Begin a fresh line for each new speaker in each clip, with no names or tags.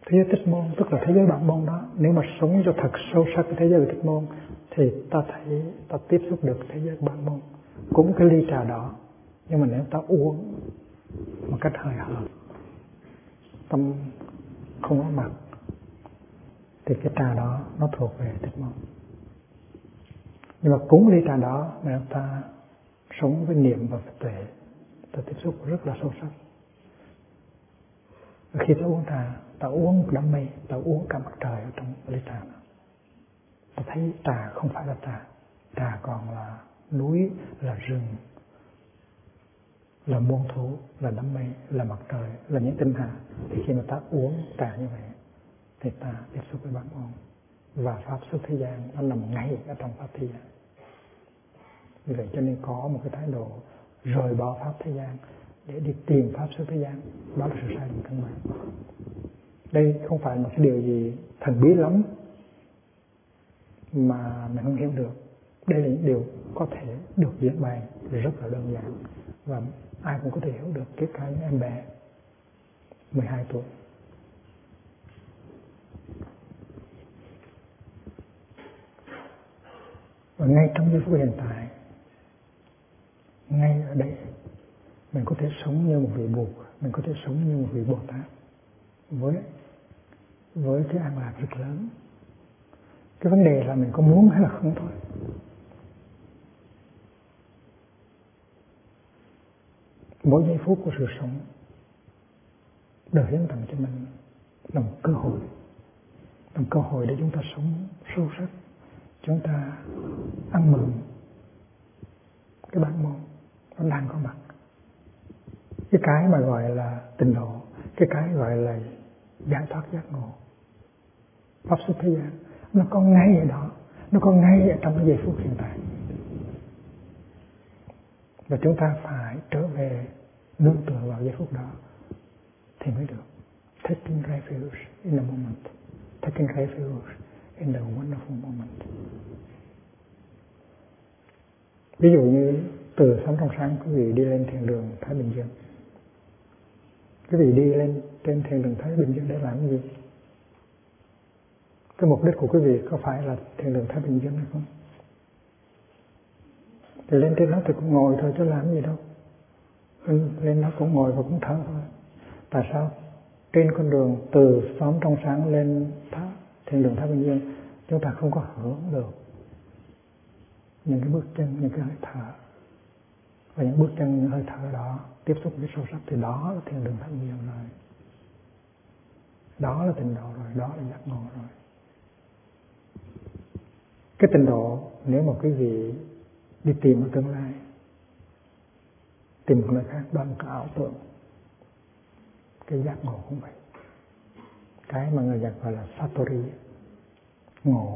Thế giới tích môn tức là thế giới bản môn đó. Nếu mà sống cho thật sâu sắc cái thế giới tích môn thì ta thấy, ta tiếp xúc được thế giới bản môn. Cũng cái ly trà đỏ, nhưng mà nếu ta uống một cách hời hợt, tâm không có mặt, thì cái trà đó nó thuộc về tích môn. Nhưng mà cúng ly trà đó mà ta sống với niệm và tuệ, ta tiếp xúc rất là sâu sắc. Và khi ta uống trà, ta uống một đám mây, ta uống cả mặt trời ở trong ly trà đó. Ta thấy trà không phải là trà, trà còn là núi, là rừng, là muôn thú, là đám mây, là mặt trời, là những tinh hà. Thì khi mà ta uống trà như vậy thì ta tiếp xúc với bản môn. Và pháp xuất thế gian nó nằm ngay ở trong pháp thế gian. Vì vậy cho nên có một cái thái độ rời bỏ pháp thế gian để đi tìm pháp xuất thế gian, đó là sự sai lầm căn bản. Đây không phải một cái điều gì thần bí lắm mà mình không hiểu được. Đây là những điều có thể được diễn bày rất là đơn giản và ai cũng có thể hiểu được, kể cả những em bé 12 tuổi. Và ngay trong giây phút hiện tại, ngay ở đây, mình có thể sống như một vị Bụt, mình có thể sống như một vị Bồ Tát với cái an lạc rất lớn. Cái vấn đề là mình có muốn hay là không thôi. Mỗi giây phút của sự sống được hiến tặng cho mình là một cơ hội, là một cơ hội để chúng ta sống sâu sắc, chúng ta ăn mừng cái bản môn nó đang có mặt. Cái mà gọi là tịnh độ, cái gọi là giải thoát giác ngộ, pháp xuất thế gian, nó có ngay ở đó, nó có ngay ở trong cái giây phút hiện tại. Và chúng ta phải trở về nương tựa vào giây phút đó thì mới được. Taking refuge in the moment, taking refuge in the wonderful moment. Ví dụ như từ Sống Trong Sáng quý vị đi lên thiền đường Thái Bình Dương. Quý vị đi lên trên thiền đường Thái Bình Dương để làm gì? Cái mục đích của quý vị có phải là thiền đường Thái Bình Dương hay không? Thì lên trên đó thì cũng ngồi thôi chứ làm gì đâu. Lên đó cũng ngồi và cũng thở thôi. Tại sao? Trên con đường từ Xóm Trong Sáng lên thiền đường Thái Bình Dương, chúng ta không có hưởng được những cái bước chân, những cái hơi thở. Và những bước chân, những hơi thở đó tiếp xúc với sâu sắc thì đó là thiền đường Thái Bình Dương rồi. Đó là tịnh độ rồi, đó là giác ngộ rồi. Cái tịnh độ nếu mà quý vị đi tìm ở tương lai, tìm một nơi khác, đó là một cái ảo tưởng. Cái giác ngộ cũng vậy. Cái mà người Nhật gọi là Satori, ngộ.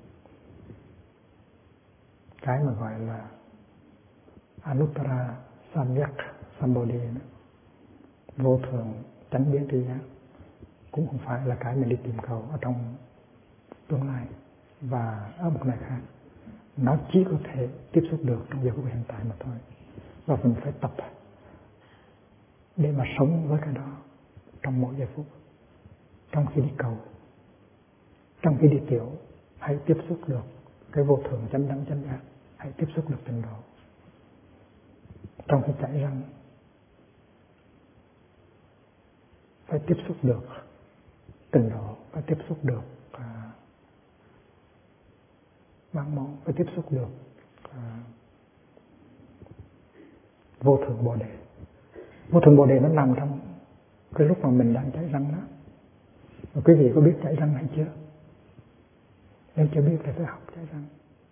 Cái mà gọi là Anuttara Samyak Sambodhi, vô thường chánh biến tri giác, cũng không phải là cái mình đi tìm cầu ở trong tương lai và ở một nơi khác. Nó chỉ có thể tiếp xúc được trong giây phút hiện tại mà thôi. Và mình phải tập để mà sống với cái đó trong mỗi giây phút. Trong khi đi cầu, trong khi đi tiểu, hãy tiếp xúc được cái vô thường chánh đẳng chánh giác, hãy tiếp xúc được tịnh độ. Trong khi chảy răng, phải tiếp xúc được tịnh độ, phải tiếp xúc được bản môn, phải tiếp xúc được vô thường bồ đề. Vô thường bồ đề nó nằm trong cái lúc mà mình đang chảy răng đó. Và quý vị có biết chảy răng hay chưa? Nếu chưa biết thì phải học chảy răng.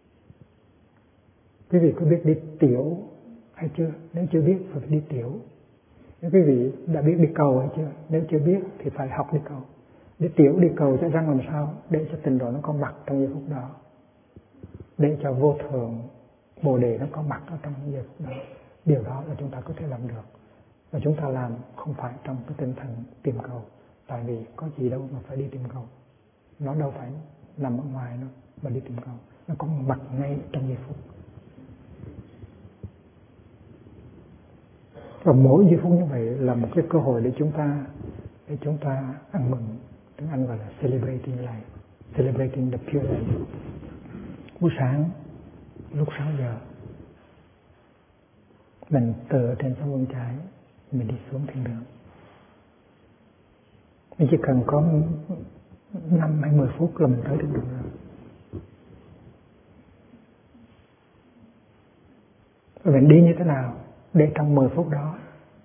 Quý vị có biết đi tiểu hay chưa? Nếu chưa biết thì phải đi tiểu. Nếu quý vị đã biết đi cầu hay chưa? Nếu chưa biết thì phải học đi cầu. Đi tiểu, đi cầu, chảy răng làm sao? Để cho tịnh độ nó có mặt trong giây phút đó. Để cho vô thường bồ đề nó có mặt ở trong giây phút đó. Điều đó là chúng ta có thể làm được. Và chúng ta làm không phải trong cái tinh thần tìm cầu. Tại vì có gì đâu mà phải đi tìm cầu. Nó đâu phải nằm ở ngoài đâu mà đi tìm cầu. Nó có mặt ngay trong giây phút. Và mỗi giây phút như vậy là một cái cơ hội để chúng ta ăn mừng, Anh gọi là celebrating life, celebrating the pure life. Buổi sáng lúc 6 giờ mình từ trên sông Vân Chải mình đi xuống thiên đường. Mình chỉ cần có 5 hay 10 phút là mình tới thiên đường rồi. Rồi mình đi như thế nào để trong 10 phút đó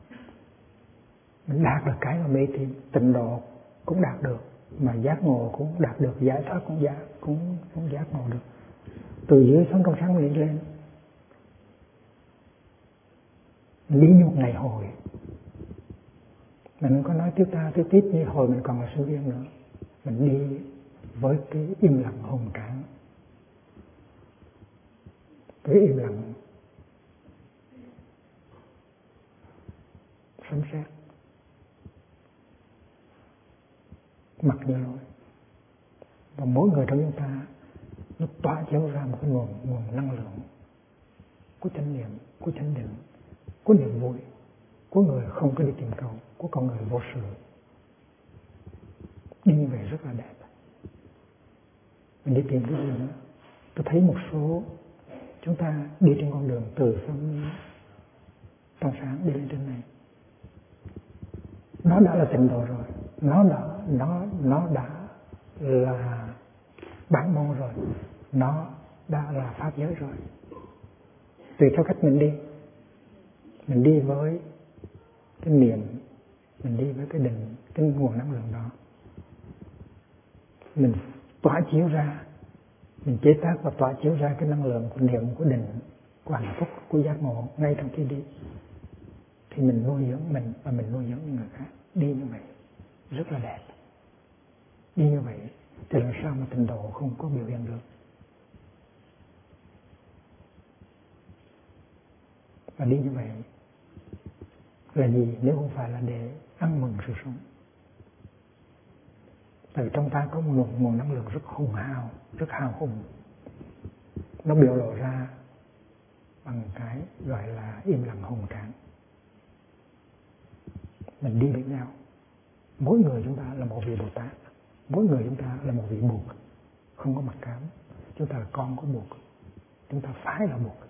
mình đạt được cái mà mê tín, tịnh độ cũng đạt được, mà giác ngộ cũng đạt được, giải thoát cũng giác ngộ được. Từ dưới xuống trong sáng mình đi lên, mình đi như một ngày hồi. Mình không có nói tiếp ta tiếp tiếp như hồi mình còn là sinh viên nữa. Mình đi với cái im lặng hùng tráng, cái im lặng sấm sét, mặc như lối. Và mỗi người trong chúng ta nó tỏa chiếu ra một cái nguồn năng lượng của chánh niệm, của chánh định, của niềm vui, của người không có đi tìm cầu, của con người vô sự. Đi như vậy rất là đẹp. Mình đi tìm cái gì nữa? Tôi thấy một số chúng ta đi trên con đường từ sông trong sáng đi lên trên này, nó đã là tịnh độ rồi, nó đã là bản môn rồi, nó đã là pháp giới rồi. Tùy theo cách mình đi với cái niệm, mình đi với cái định, cái nguồn năng lượng đó, mình tỏa chiếu ra, mình chế tác và tỏa chiếu ra cái năng lượng của niệm, của định, của hạnh phúc, của giác ngộ ngay trong khi đi, thì mình nuôi dưỡng mình và mình nuôi dưỡng những người khác. Đi như vậy rất là đẹp. Đi như vậy thì làm sao mà tịnh độ không có biểu hiện được? Và đi như vậy là gì nếu không phải là để ăn mừng sự sống? Tại vì trong ta có một nguồn năng lượng rất hùng hào, rất hào hùng. Nó biểu lộ ra bằng cái gọi là im lặng hùng tráng. Mình đi với nhau. Mỗi người chúng ta là một vị Bồ Tát. Mỗi người chúng ta là một vị Bụt. Không có mặc cảm. Chúng ta là con của Bụt. Chúng ta phải là Bụt.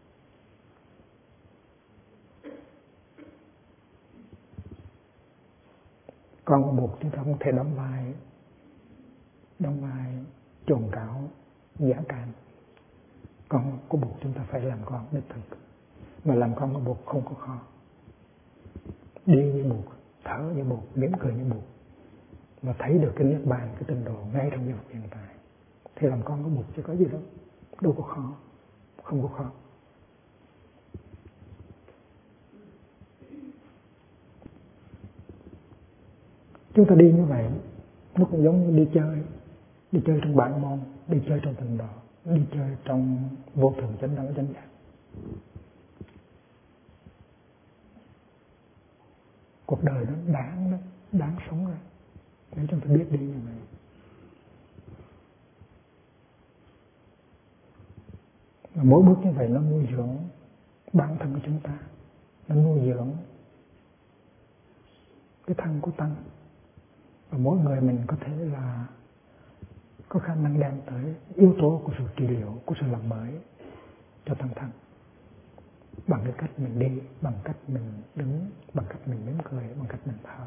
Con của Bụt chúng ta không thể đóng vai trồn cảo, giả càn. Con của Bụt chúng ta phải làm con đích thực. Mà làm con của Bụt không có khó. Đi như Bụt, thở như Bụt, mỉm cười như Bụt, và thấy được cái niết bàn, cái tịnh độ ngay trong giây phút hiện tại. Thì làm con của Bụt chứ có gì đâu, đâu có khó, không có khó. Chúng ta đi như vậy, nó cũng giống như đi chơi trong bản môn, đi chơi trong tịnh độ, đi chơi trong vô thường chánh đẳng chánh giác. Cuộc đời nó đáng sống rồi, nếu chúng ta biết đi như vậy. Và mỗi bước như vậy nó nuôi dưỡng bản thân của chúng ta, nó nuôi dưỡng cái thân của tăng. Và mỗi người mình có thể là có khả năng đem tới yếu tố của sự trị liệu, của sự làm mới cho tăng thân. Bằng cái cách mình đi, bằng cách mình đứng, bằng cách mình mỉm cười, bằng cách mình thở.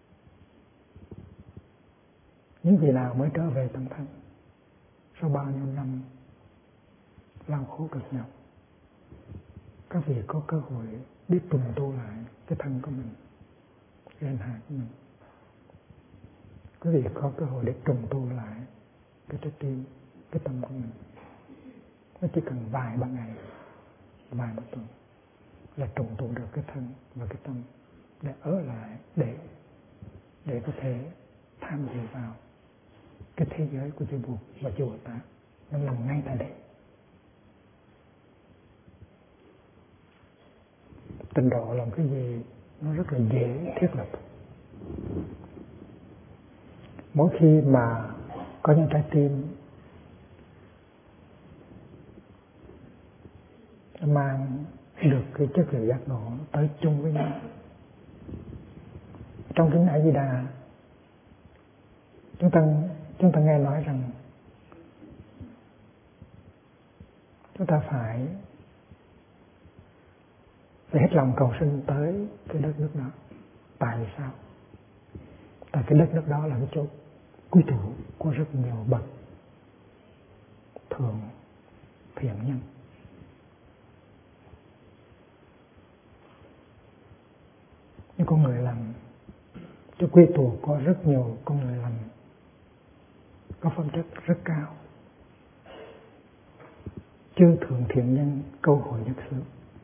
Những vị nào mới trở về tăng thân sau bao nhiêu năm lao khổ cực nhọc, các vị có cơ hội biết trùng tu lại cái thân của mình, cái hành hạ của mình. Quý vị có cơ hội để trùng tu lại cái trái tim, cái tâm của mình. Nó chỉ cần vài ba ngày, vài ba tuần là trùng tu được cái thân và cái tâm để ở lại, để có thể tham dự vào cái thế giới của chư Bụt và chư Bồ Tát. Nó nằm ngay tại đây. Tịnh độ làm cái gì nó rất là dễ thiết lập. Mỗi khi mà có những trái tim mang được cái chất liệu giác ngộ tới chung với nhau. Trong kinh A Di Đà Chúng ta nghe nói rằng chúng ta phải hết lòng cầu sinh tới cái đất nước đó. Tại sao? Tại cái đất nước đó là cái chỗ quy tụ của rất nhiều bậc thượng thiện nhân. Những con người làm chỗ quy tụ có rất nhiều con người làm có phẩm chất rất cao, chư thượng thiện nhân câu hội nhất xứ.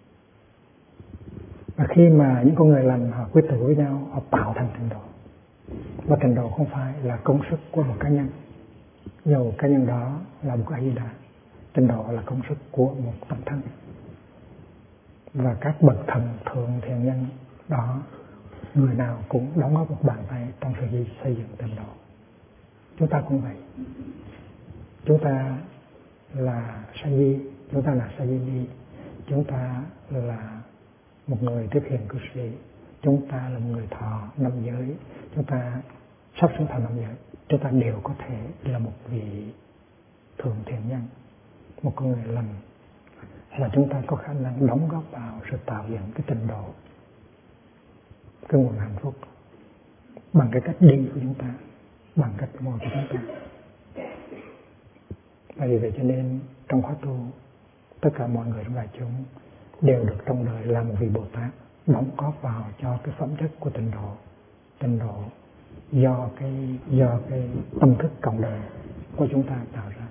Và khi mà những con người lành họ quy tụ với nhau, họ tạo thành tịnh độ. Và tịnh độ không phải là công sức của một cá nhân, dầu cá nhân đó là một A-di-đà. Tịnh độ là công sức của một toàn thân. Và các bậc thần thượng thiện nhân đó, người nào cũng đóng góp một bàn tay trong sự xây dựng tịnh độ. Chúng ta cũng vậy. Chúng ta là sa di, chúng ta là sa di ni, chúng ta là một người tiếp hiện cư sĩ, chúng ta là một người thọ năm giới, chúng ta sắp xuống thọ năm giới, chúng ta đều có thể là một vị thượng thiện nhân, một con người lành, là chúng ta có khả năng đóng góp vào sự tạo dựng cái tịnh độ, cái nguồn hạnh phúc bằng cái cách đi của chúng ta, bằng cách ngồi của chúng ta. Và vì vậy cho nên trong khóa tu, tất cả mọi người trong đại chúng đều được trong đời là một vị Bồ Tát, đóng góp vào cho cái phẩm chất của tịnh độ. Tịnh độ do cái tâm thức cộng đời của chúng ta tạo ra.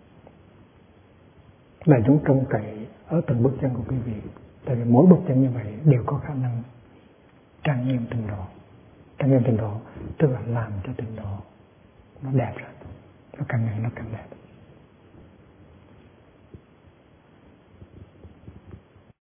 Đại chúng trông cậy ở từng bước chân của quý vị, tại vì mỗi bước chân như vậy đều có khả năng trang nghiêm tịnh độ. Trang nghiêm tịnh độ tức là làm cho tịnh độ nó đẹp ra, nó càng ngày nó càng đẹp.